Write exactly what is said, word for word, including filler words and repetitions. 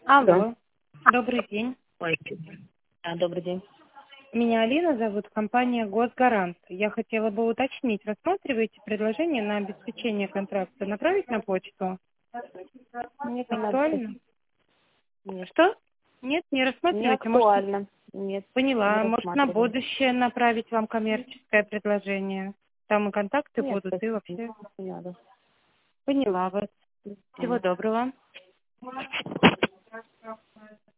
Да. Алло, добрый день. Ой, да, добрый день. Меня Алина зовут, компания «Госгарант». Я хотела бы уточнить, рассматриваете предложение на обеспечение контракта? Направить на почту? Нет, не надо Актуально? спасибо. Нет, Что? Нет, не не рассматриваете? Может, актуально. Нет, не поняла. Может, на рассматриваем. будущее направить вам коммерческое предложение? Там и контакты Нет, будут, и спасибо, вообще. не надо. Поняла вас. Всего М. доброго.